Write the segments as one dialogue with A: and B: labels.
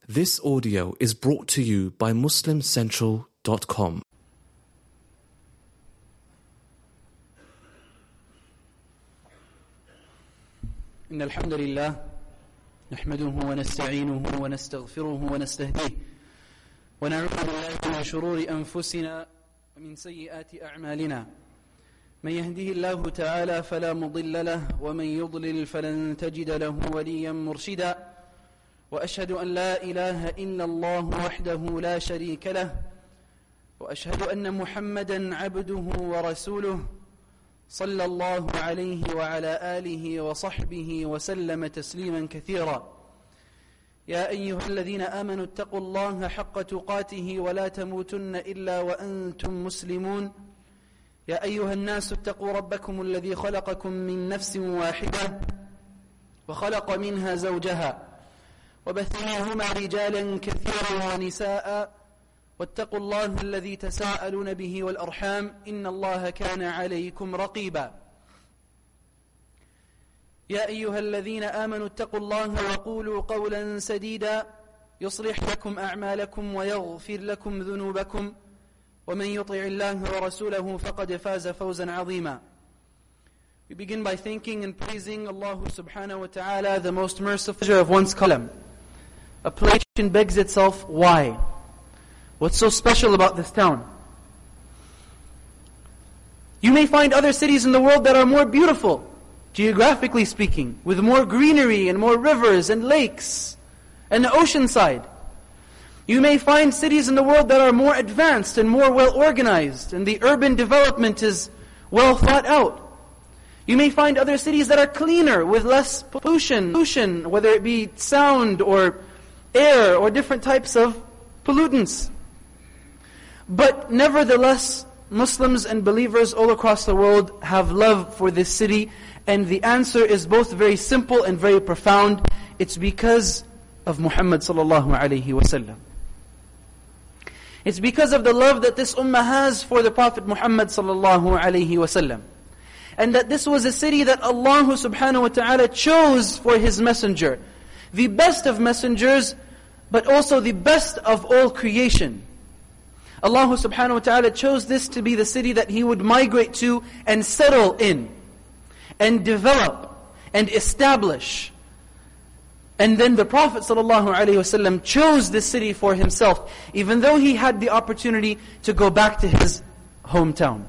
A: This audio is brought to you by MuslimCentral.com.
B: إن الحمد لله نحمده ونستعينه ونستغفره ونستهديه ونعوذ بالله من شرور أنفسنا ومن سيئات أعمالنا من يهده الله تعالى فلا مضل له ومن يضلل فلن تجد له وليا مرشدا وأشهد أن لا إله إلا الله وحده لا شريك له وأشهد أن محمدا عبده ورسوله صلى الله عليه وعلى آله وصحبه وسلم تسليما كثيرا يا أيها الذين آمنوا اتقوا الله حق تقاته ولا تموتن إلا وأنتم مسلمون يا أيها الناس اتقوا ربكم الذي خلقكم من نفس واحدة وخلق منها زوجها وبث منهما رجالا كثيرا ونساء واتقوا الله الذي تساءلون به والأرحام إن الله كان عليكم رقيبا يا أيها الذين آمنوا اتقوا الله وقولوا قولا سديدا يصلح لكم أعمالكم ويغفر لكم ذنوبكم ومن يطع الله ورسوله فقد فاز فوزا عظيما. We begin by thanking and praising Allah subhanahu wa ta'ala, the most merciful of one's kalam. A question begs itself, why? What's so special about this town? You may find other cities in the world that are more beautiful, geographically speaking, with more greenery and more rivers and lakes and the ocean side. You may find cities in the world that are more advanced and more well organized, and the urban development is well thought out. You may find other cities that are cleaner, with less pollution, whether it be sound or air or different types of pollutants. But nevertheless, Muslims and believers all across the world have love for this city, and the answer is both very simple and very profound. It's because of Muhammad sallallahu alaihi wasallam. It's because of the love that this ummah has for the Prophet Muhammad sallallahu alaihi wasallam. And that this was a city that Allah subhanahu wa ta'ala chose for His messenger. The best of messengers, but also the best of all creation. Allah subhanahu wa ta'ala chose this to be the city that He would migrate to and settle in, and develop, and establish. And then the Prophet sallallahu alaihi wasallam chose this city for himself, even though he had the opportunity to go back to his hometown.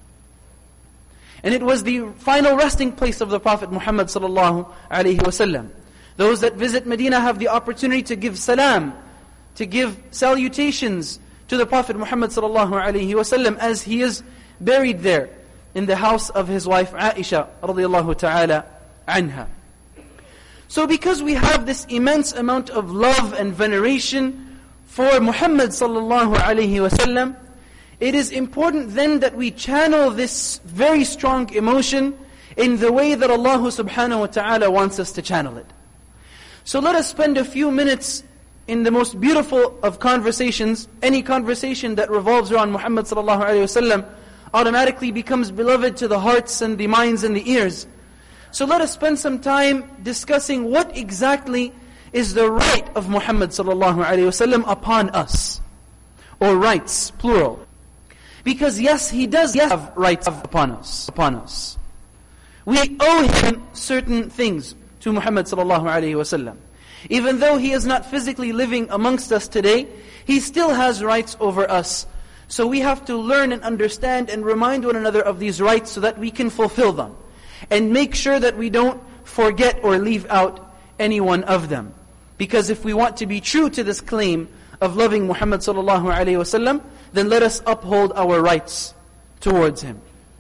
B: And it was the final resting place of the Prophet Muhammad sallallahu alaihi wasallam. Those that visit Medina have the opportunity to give salam, to give salutations to the Prophet Muhammad sallallahu alaihi wasallam as he is buried there in the house of his wife Aisha radiyallahu ta'ala anha. So because we have this immense amount of love and veneration for Muhammad sallallahu alaihi wasallam, it is important then that we channel this very strong emotion in the way that Allah subhanahu wa ta'ala wants us to channel it. So let us spend a few minutes in the most beautiful of conversations. Any conversation that revolves around Muhammad sallallahu alaihi wasallam automatically becomes beloved to the hearts and the minds and the ears. So let us spend some time discussing what exactly is the right of Muhammad sallallahu alaihi wasallam upon us, or rights, plural. Because yes, he does have rights upon us. We owe him certain things to Muhammad sallallahu alaihi wasallam. Even though he is not physically living amongst us today, he still has rights over us. So we have to learn and understand and remind one another of these rights so that we can fulfill them. And make sure that we don't forget or leave out any one of them. Because if we want to be true to this claim of loving Muhammad sallallahu alaihi wasallam, then let us uphold our rights towards him.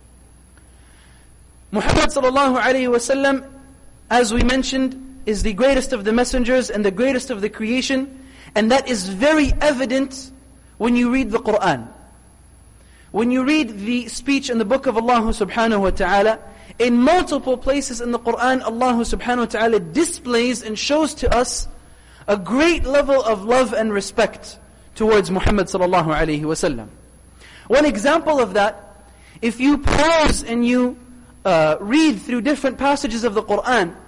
B: Muhammad sallallahu alaihi wasallam, as we mentioned, is the greatest of the messengers and the greatest of the creation, and that is very evident when you read the Qur'an. When you read the speech in the book of Allah subhanahu wa ta'ala, in multiple places in the Qur'an, Allah subhanahu wa ta'ala displays and shows to us a great level of love and respect towards Muhammad sallallahu alaihi wasallam. One example of that, if you pause and you read through different passages of the Qur'an,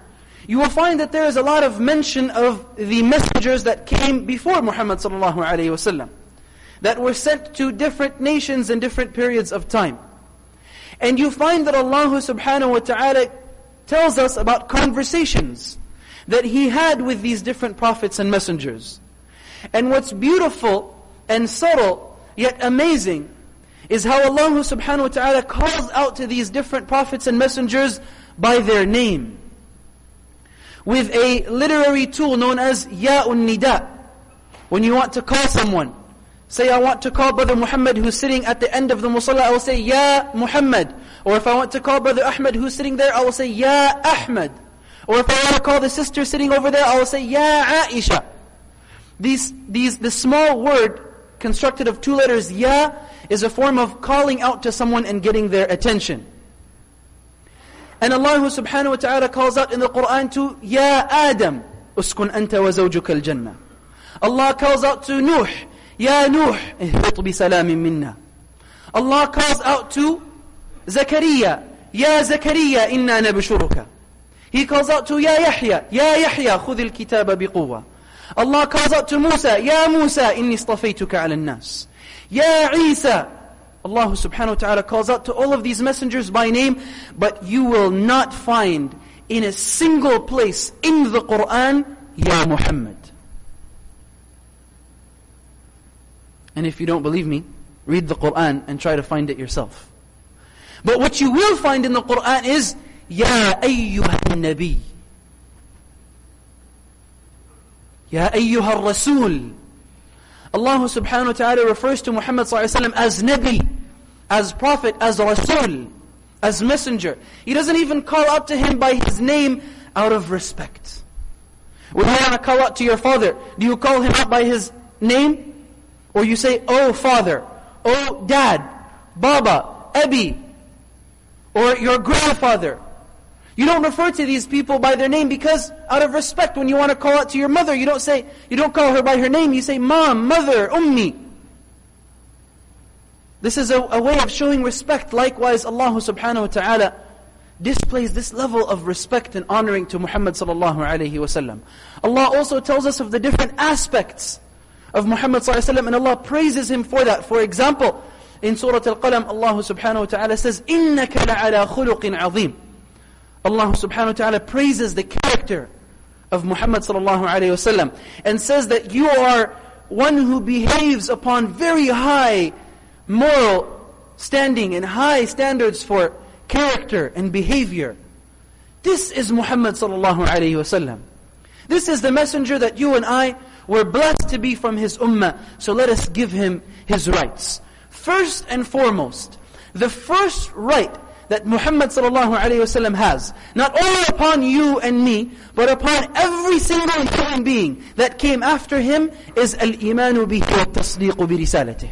B: you will find that there is a lot of mention of the messengers that came before Muhammad sallallahu alaihi wasallam, that were sent to different nations in different periods of time. And you find that Allah subhanahu wa ta'ala tells us about conversations that He had with these different prophets and messengers. And what's beautiful and subtle, yet amazing, is how Allah subhanahu wa ta'ala calls out to these different prophets and messengers by their name, with a literary tool known as Ya'un Nida. When you want to call someone, say, I want to call Brother Muhammad who's sitting at the end of the musalla, I will say, Ya Muhammad. Or if I want to call Brother Ahmed who's sitting there, I will say, Ya Ahmed. Or if I want to call the sister sitting over there, I will say, Ya Aisha. The small word constructed of two letters, Ya, is a form of calling out to someone and getting their attention. And Allah subhanahu wa ta'ala calls out in the Qur'an to Ya Adam, uskun anta wa zawjuka al-jannah. Allah calls out to Nuh, Ya Nuh, ihbit bi salamin minna. Allah calls out to Zakaria, Ya Zakaria, inna nabshuruka. He calls out to Ya Yahya, Ya Yahya, khudh al-kitaba biquwa. Allah calls out to Musa, Ya Musa, inni istafaytuka ala an-nas. Ya Isa. Allah subhanahu wa ta'ala calls out to all of these messengers by name, but you will not find in a single place in the Qur'an, Ya Muhammad. And if you don't believe me, read the Qur'an and try to find it yourself. But what you will find in the Qur'an is, Ya ayyuha nabi. Ya ayyuha rasul. Allah subhanahu wa ta'ala refers to Muhammad sallallahu alayhi wa sallam as Nabi, as Prophet, as Rasul, as Messenger. He doesn't even call out to him by his name out of respect. When you want to call out to your father, do you call him out by his name? Or you say, Oh father, Oh dad, Baba, Abi, or your grandfather. You don't refer to these people by their name because out of respect, when you want to call out to your mother, you don't call her by her name, you say Mom, Mother, Ummi. This is a way of showing respect. Likewise, Allah subhanahu wa ta'ala displays this level of respect and honoring to Muhammad sallallahu alayhi wa sallam. Allah also tells us of the different aspects of Muhammad sallallahu alayhi wa sallam, and Allah praises him for that. For example, in Surah Al-Qalam, Allah subhanahu wa ta'ala says, إِنَّكَ لَعَلَى خُلُقٍ عَظِيمٍ. Allah subhanahu wa ta'ala praises the character of Muhammad sallallahu alayhi wa sallam, and says that you are one who behaves upon very high moral standing and high standards for character and behavior. This is Muhammad sallallahu alayhi wa sallam. This is the messenger that you and I were blessed to be from his ummah. So let us give him his rights. First and foremost, the first right that Muhammad sallallahu alayhi wa sallam has, not only upon you and me, but upon every single human being that came after him, is al-imanu bihi wa tasdiqu bi risalatih.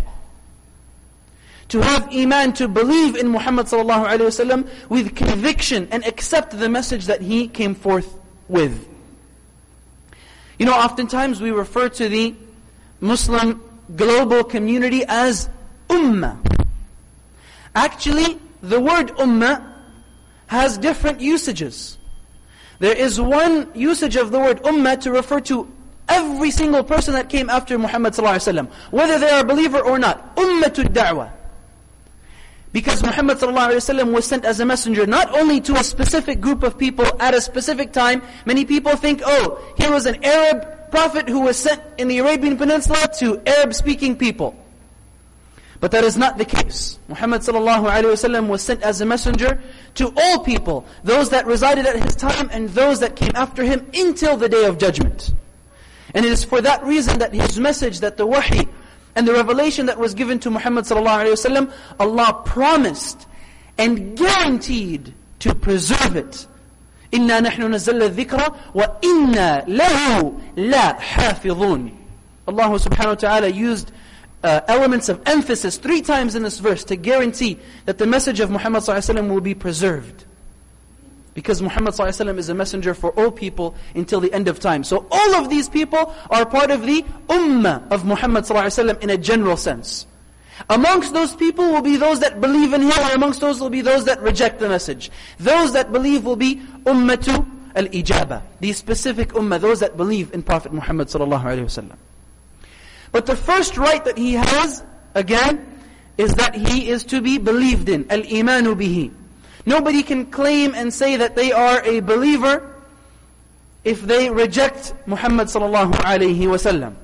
B: To have iman, to believe in Muhammad sallallahu alayhi wa sallam with conviction and accept the message that he came forth with. You know, oftentimes we refer to the Muslim global community as ummah. Actually, the word ummah has different usages. There is one usage of the word ummah to refer to every single person that came after Muhammad sallallahu alaihi wasallam, whether they are a believer or not. Ummatud da'wah. Because Muhammad sallallahu alaihi wasallam was sent as a messenger not only to a specific group of people at a specific time. Many people think, oh, here was an Arab prophet who was sent in the Arabian Peninsula to Arab-speaking people. But that is not the case. Muhammad sallallahu alaihi wasallam was sent as a messenger to all people, those that resided at his time and those that came after him until the day of judgment. And it is for that reason that his message, that the wahi and the revelation that was given to Muhammad sallallahu alaihi wasallam, Allah promised and guaranteed to preserve it. إِنَّا نَحْنُ نَزَّلَّ الذِّكْرَ وَإِنَّا لَهُ لَحَافِظُونَ. Allah subhanahu wa ta'ala used elements of emphasis 3 times in this verse to guarantee that the message of Muhammad sallallahu alaihi wasallam will be preserved. Because Muhammad sallallahu alaihi wasallam is a messenger for all people until the end of time. So all of these people are part of the ummah of Muhammad sallallahu alaihi wasallam in a general sense. Amongst those people will be those that believe in him, and amongst those will be those that reject the message. Those that believe will be ummatu al-ijaba, the specific ummah, those that believe in Prophet Muhammad sallallahu alaihi wasallam. But the first right that he has, again, is that he is to be believed in, al-imanu bihi. Nobody can claim and say that they are a believer if they reject Muhammad sallallahu alaihi wasallam.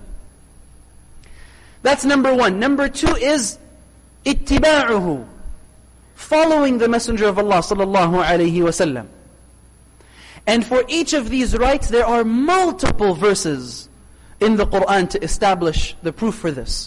B: That's number one. Number two is ittiba'uhu, following the Messenger of Allah sallallahu alaihi wasallam. And for each of these rights, there are multiple verses in the Quran to establish the proof for this.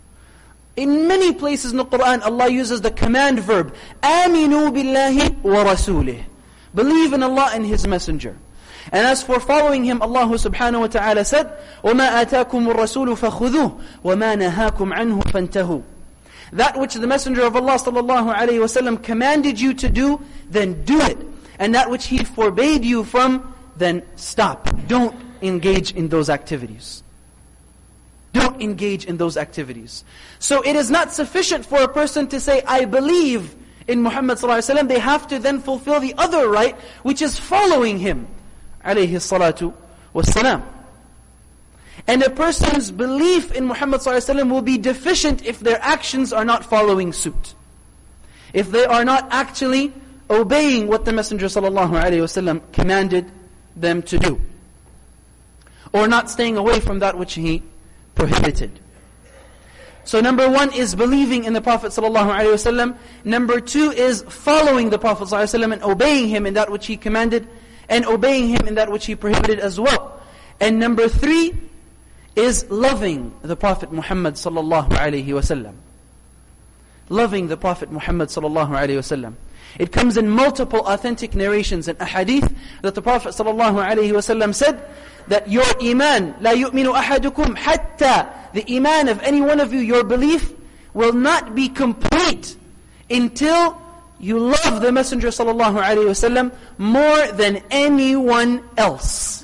B: In many places in the Quran, Allah uses the command verb, آمِنُوا بِاللَّهِ وَرَسُولِهِ. Believe in Allah and His Messenger. And as for following Him, Allah subhanahu wa ta'ala said, وَمَا آتَاكُمُ الرَّسُولُ فَخُذُوهُ وَمَا نَهَاكُمْ عَنْهُ فَانْتَهُوا. That which the Messenger of Allah sallallahu alayhi wasallam commanded you to do, then do it. And that which He forbade you from, then stop. Don't engage in those activities. Don't engage in those activities. So it is not sufficient for a person to say, I believe in Muhammad sallallahu alaihi wasallam. They have to then fulfill the other right, which is following him, alayhi salatu wassalam. And a person's belief in Muhammad sallallahu alaihi wasallam will be deficient if their actions are not following suit. If they are not actually obeying what the Messenger sallallahu alaihi wasallam commanded them to do, or not staying away from that which he prohibited. So number one is believing in the Prophet ﷺ. Number two is following the Prophet ﷺ and obeying him in that which he commanded, and obeying him in that which he prohibited as well. And number three is loving the Prophet Muhammad ﷺ. Loving the Prophet Muhammad ﷺ. It comes in multiple authentic narrations and ahadith that the Prophet ﷺ said that your iman, لا يؤمن أحدكم حتى, the iman of any one of you, your belief will not be complete until you love the Messenger ﷺ more than anyone else.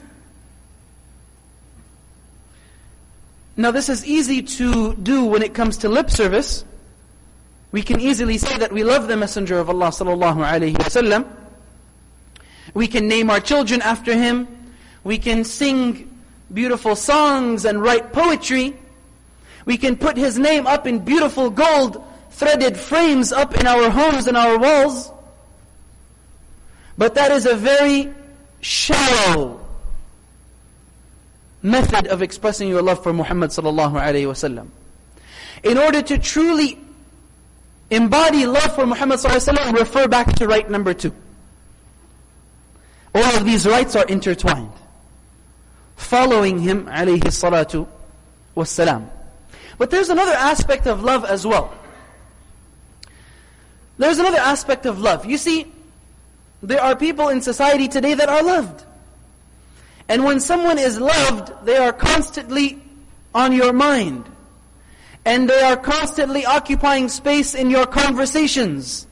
B: Now this is easy to do when it comes to lip service. We can easily say that we love the Messenger of Allah ﷺ. We can name our children after him. We can sing beautiful songs and write poetry. We can put his name up in beautiful gold threaded frames up in our homes and our walls. But that is a very shallow method of expressing your love for Muhammad sallallahu alaihi wasallam. In order to truly embody love for Muhammad sallallahu alaihi wasallam, refer back to right number 2. All of these rights are intertwined. Following him alayhi salatu wassalam. But there's another aspect of love as well. There's another aspect of love. You see, there are people in society today that are loved. And when someone is loved, they are constantly on your mind. And they are constantly occupying space in your conversations.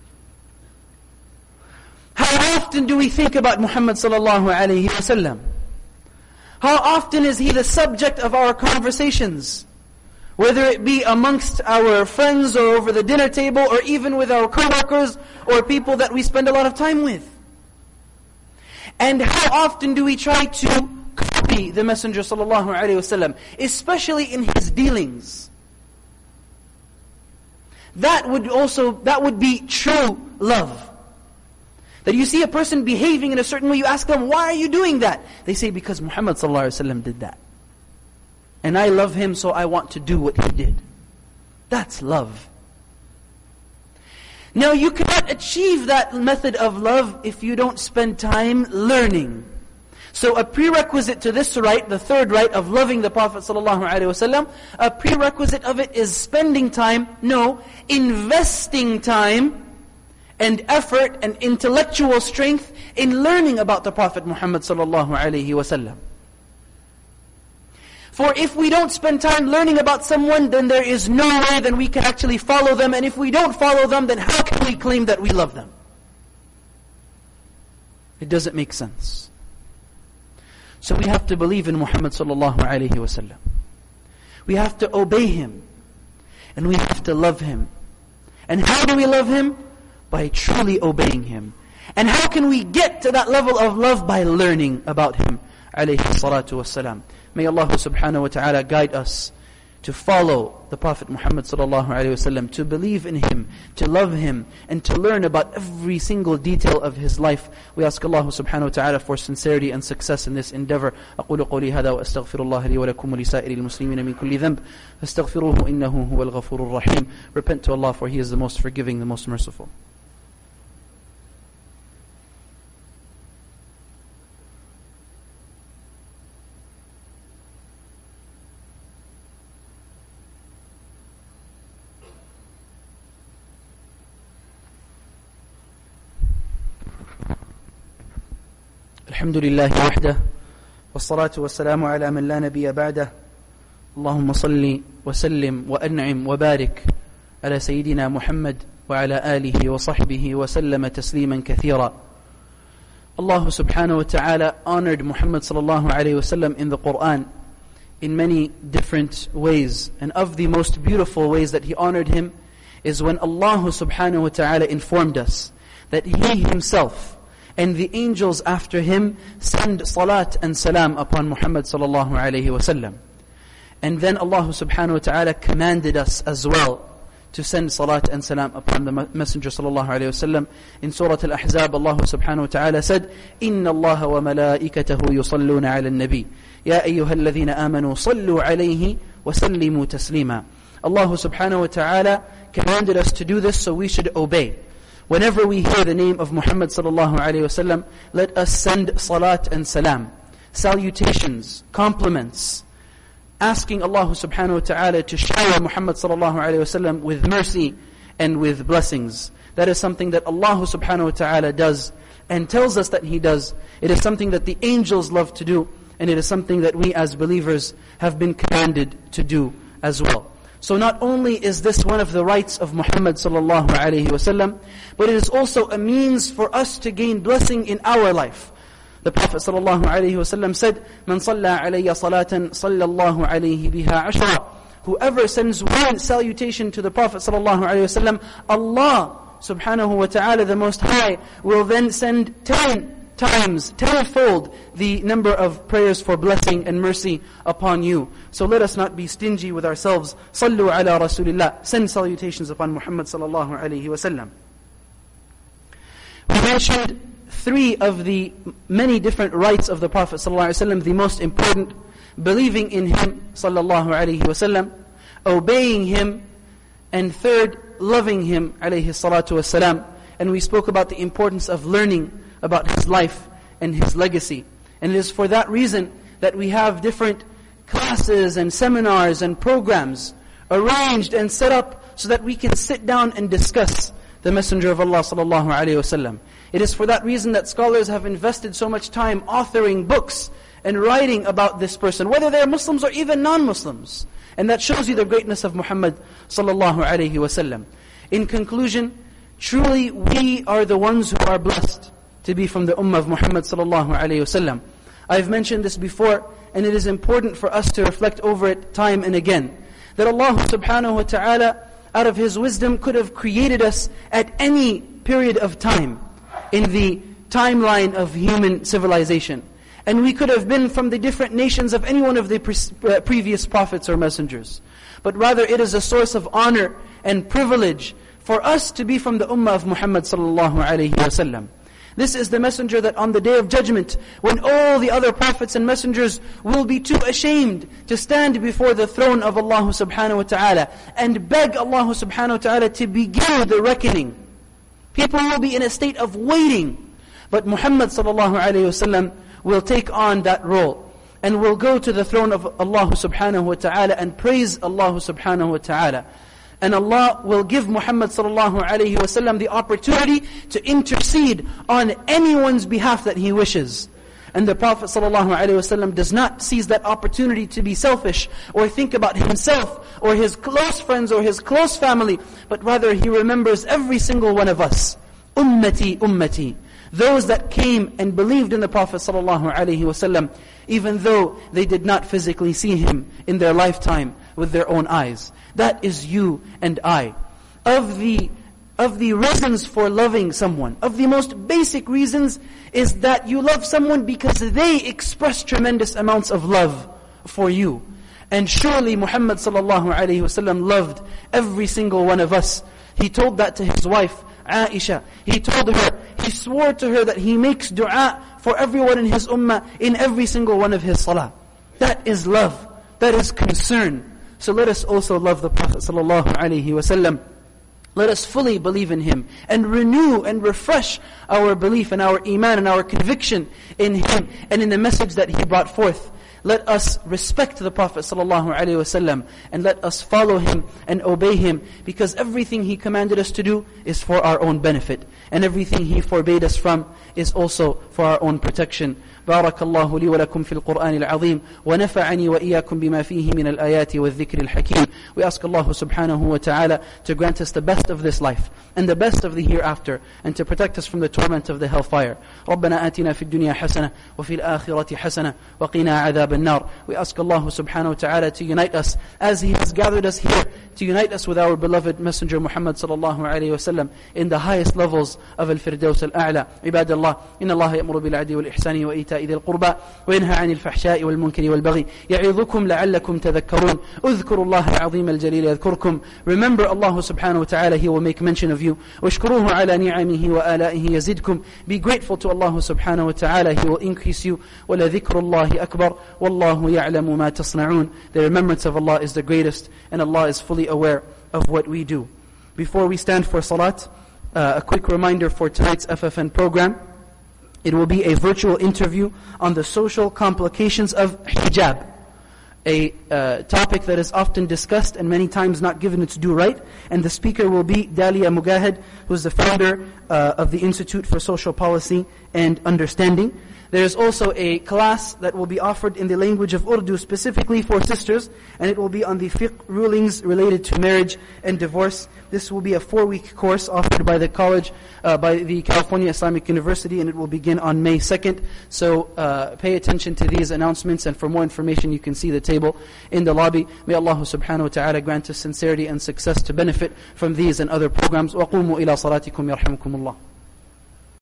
B: How often do we think about Muhammad sallallahu alayhi wasallam? How often is he the subject of our conversations? Whether it be amongst our friends or over the dinner table or even with our co-workers or people that we spend a lot of time with. And how often do we try to copy the Messenger sallallahu alaihi wasallam, especially in his dealings? That would be true love. That you see a person behaving in a certain way, you ask them, why are you doing that? They say, because Muhammad sallallahu alaihi wasallam did that. And I love him, so I want to do what he did. That's love. Now you cannot achieve that method of love if you don't spend time learning. So a prerequisite to this right, the third right of loving the Prophet ﷺ, a prerequisite of it is spending time, investing time and effort and intellectual strength in learning about the Prophet Muhammad ﷺ. For if we don't spend time learning about someone, then there is no way that we can actually follow them. And if we don't follow them, then how can we claim that we love them? It doesn't make sense. So we have to believe in Muhammad sallallahu alaihi wasallam. We have to obey him. And we have to love him. And how do we love him? By truly obeying him. And how can we get to that level of love? By learning about him, alayhi salatu wassalam. May Allah subhanahu wa ta'ala guide us to follow the Prophet Muhammad sallallahu alayhi wasallam, to believe in him, to love him, and to learn about every single detail of his life. We ask Allah subhanahu wa ta'ala for sincerity and success in this endeavor. أقول قولي هذا وأستغفر الله لي ولكم ولسائر المسلمين من كل ذنب فاستغفروه إنه هو الغفور الرحيم. Repent to Allah, for He is the most forgiving, the most merciful. الحمد لله وحده والصلاة والسلام على من لا نبي بعده اللهم صل وسلم وأنعم وبارك على سيدنا محمد وعلى آله وصحبه وسلم تسليما كثيرا. Allah subhanahu wa ta'ala honored Muhammad sallallahu alayhi wasallam in the Quran in many different ways, and of the most beautiful ways that He honored him is when Allah subhanahu wa ta'ala informed us that He Himself and the angels after him send salat and salam upon Muhammad sallallahu alayhi wasallam. And then Allah subhanahu wa ta'ala commanded us as well to send salat and salam upon the Messenger sallallahu alayhi wasallam. In Surah Al-Ahzab, Allah subhanahu wa ta'ala said, إِنَّ اللَّهَ وَمَلَائِكَتَهُ يُصَلُّونَ عَلَى النَّبِيِّ يَا أَيُّهَا الَّذِينَ آمَنُوا صَلُّوا عَلَيْهِ وَسَلِّمُوا تَسْلِيمًا. Allah subhanahu wa ta'ala commanded us to do this, so we should obey. Whenever we hear the name of Muhammad sallallahu alayhi wasallam, let us send salat and salam, salutations, compliments, asking Allah subhanahu wa ta'ala to shower Muhammad sallallahu alayhi wasallam with mercy and with blessings. That is something that Allah subhanahu wa ta'ala does and tells us that He does. It is something that the angels love to do, and it is something that we as believers have been commanded to do as well. So not only is this one of the rights of Muhammad sallallahu alayhi wasallam, but it is also a means for us to gain blessing in our life. The Prophet sallallahu alayhi wasallam said, "Man salla alayya salatan, sallallahu alayhi biha ashra." Whoever sends one salutation to the Prophet sallallahu alayhi wasallam, Allah subhanahu wa ta'ala, the Most High, will then send 10 times, tenfold the number of prayers for blessing and mercy upon you. So let us not be stingy with ourselves. Sallu ala Rasulillah. Send salutations upon Muhammad sallallahu alayhi wa sallam. We mentioned 3 of the many different rights of the Prophet sallallahu alayhi wa sallam. The most important, believing in him sallallahu alayhi wa sallam, obeying him, and third, loving him alayhi salatu wa salam. And we spoke about the importance of learning about his life and his legacy. And it is for that reason that we have different classes and seminars and programs arranged and set up so that we can sit down and discuss the Messenger of Allah sallallahu alayhi wasallam. It is for that reason that scholars have invested so much time authoring books and writing about this person, whether they are Muslims or even non-Muslims. And that shows you the greatness of Muhammad sallallahu alayhi wasallam. In conclusion, truly we are the ones who are blessed to be from the ummah of Muhammad sallallahu alayhi wasallam. I've mentioned this before, and it is important for us to reflect over it time and again, that Allah subhanahu wa ta'ala, out of His wisdom, could have created us at any period of time in the timeline of human civilization. And we could have been from the different nations of any one of the previous prophets or messengers. But rather it is a source of honor and privilege for us to be from the ummah of Muhammad sallallahu alayhi wasallam. This is the messenger that on the Day of Judgment, when all the other prophets and messengers will be too ashamed to stand before the throne of Allah subhanahu wa ta'ala and beg Allah subhanahu wa ta'ala to begin the reckoning. People will be in a state of waiting. But Muhammad sallallahu alayhi wasallam will take on that role and will go to the throne of Allah subhanahu wa ta'ala and praise Allah subhanahu wa ta'ala. And Allah will give Muhammad sallallahu alayhi wasallam the opportunity to intercede on anyone's behalf that he wishes. And the Prophet sallallahu alayhi wasallam does not seize that opportunity to be selfish or think about himself or his close friends or his close family, but rather he remembers every single one of us. Ummati, ummati. Those that came and believed in the Prophet sallallahu alayhi wasallam, even though they did not physically see him in their lifetime with their own eyes. That is you and I. Of the of the reasons for loving someone, of the most basic reasons, is that you love someone because they express tremendous amounts of love for you. And surely Muhammad sallallahu alayhi wasallam loved every single one of us. He told that to his wife, Aisha. He told her, he swore to her that he makes dua for everyone in his ummah in every single one of his salah. That is love. That is concern. So let us also love the Prophet sallallahu alaihi wasallam. Let us fully believe in him and renew and refresh our belief and our iman and our conviction in him and in the message that he brought forth. Let us respect the Prophet ﷺ and let us follow him and obey him, because everything he commanded us to do is for our own benefit, and everything he forbade us from is also for our own protection. بارك الله لي ولكم في القرآن العظيم ونفعني وإياكم بما فيه من الآيات والذكر الحكيم. We ask Allah subhanahu wa ta'ala to grant us the best of this life and the best of the hereafter, and to protect us from the torment of the hellfire. ربنا آتنا في الدنيا حسنة وفي الآخرة حسنة وقنا عذاب النار. We ask Allah subhanahu wa ta'ala to unite us as He has gathered us here, to unite us with our beloved Messenger Muhammad sallallahu alayhi wa sallam in the highest levels of al-Firdaus al-A'la. عباد الله إن الله يأمر بالعدل والإحسان وإيتاء ذي القربى وينهى عن الفحشاء والمنكر والبغي يعظكم لعلكم تذكرون اذكروا الله العظيم الجليل يذكركم. Remember Allah subhanahu wa ta'ala, He will make mention of you. واشكروه على نعمه وآلائه يزدكم. Be grateful to Allah subhanahu wa ta'ala, He will increase you. ولذكر الله أكبر والله يعلم ما تصنعون. The remembrance of Allah is the greatest, and Allah is fully aware of what we do. Before we stand for salat, a quick reminder for tonight's FFN program. It will be a virtual interview on the social complications of hijab, a topic that is often discussed and many times not given its due right. And the speaker will be Dalia Mujahid, who is the founder of the Institute for Social Policy and Understanding. There is also a class that will be offered in the language of Urdu specifically for sisters, and it will be on the fiqh rulings related to marriage and divorce. This will be a 4-week course offered by the college, by the California Islamic University, and it will begin on May 2nd. So pay attention to these announcements, and for more information you can see the table in the lobby. May Allah subhanahu wa ta'ala grant us sincerity and success to benefit from these and other programs. وَقُومُوا إِلَى صَلَاتِكُمْ يَرْحَمُكُمُ اللَّهُ.